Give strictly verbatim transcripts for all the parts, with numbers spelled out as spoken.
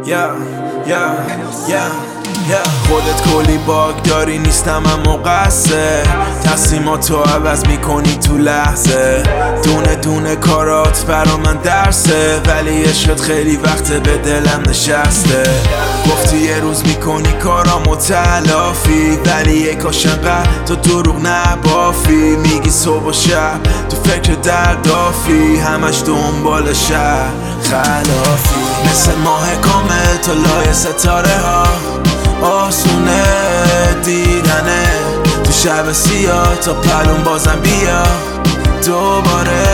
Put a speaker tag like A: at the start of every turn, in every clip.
A: یا یا یا یا خودت کلی باگ داری، نیستم اما قصه تصمیماتو عوض میکنی تو لحظه. دونه دونه کارات برا من درسه، ولی عشقت خیلی وقت به دلم نشسته. گفتی یه روز میکنی کارامو تلافی، ولی یه کاش انقدر تو دروغ نبافی. میگی صبح و شب تو فکر دردافی، همش دنبال شهر خلافی. مثل ماه کامل تو لای ستاره ها، آسونه دیدنه تو شب سیاه. تا پلون بازم بیا دوباره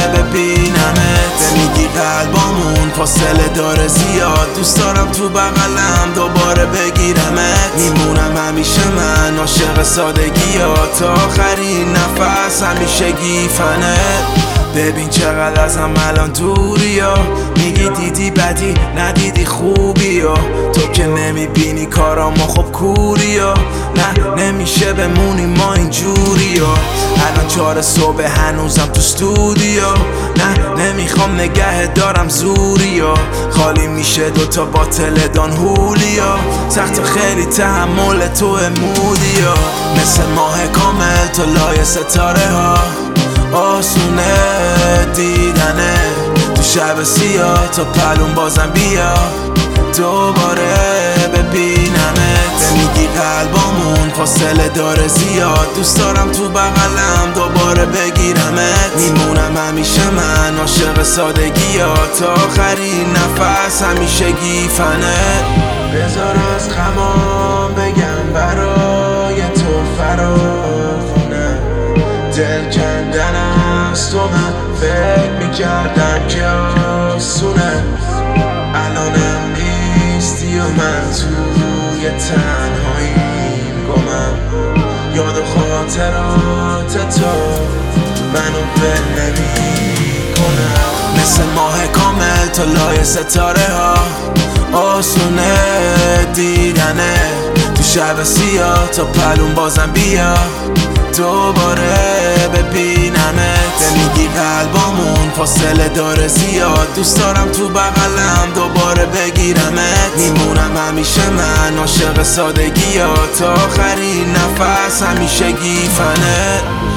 A: ببینمت. میگی قلبامون فاصله داره زیاد، دوست دارم تو بغلم دوباره بگیرمت. میمونم همیشه من عاشق سادگی ها، تا آخرین نفس همیشه گیفنه. ببین چقدر ازم الان دوری ها، میگی دیدی بدی ندیدی خوبی ها. تو که نمیبینی کارامو خب کوری ها، نه نمیشه بمونی ما اینجوری ها. الان چهار صبح هنوزم تو استودیو، نه نمیخوام نگه دارم زوری ها. خالی میشه دوتا باتل دان هولیا، سخت خیلی تحمل تو مودی ها. مثل ماه کامل تو لای ستاره ها، آسونه دیدنه تو شب سیاه. تا پلون بازم بیا دوباره ببینمت. میگی قلبامون فاصله داره زیاد، دوست دارم تو بغلم دوباره بگیرمت. میمونم همیشه من عاشق سادگی ها، تا آخرین نفس همیشه گیفنه. بذار از غمام بگم برای تو فراخونه، دل کندن از تو من فکر میکردم که آسونه. الانم نیستی و من توی تنهاییم گمم، یاد و خاطرات تو منو ول نمیکنم. مثل ماه کامل تو لای ستاره ها، آسونه دیدنه تو شب سیاه. تا پلون بازم بیا دوباره ببینمت. میگی قلبامون فاصله داره زیاد، دوست دارم تو بغلم دوباره بگیرمت. میمونم همیشه من عاشق سادگی ها، تا آخرین نفس همیشه گیفنه.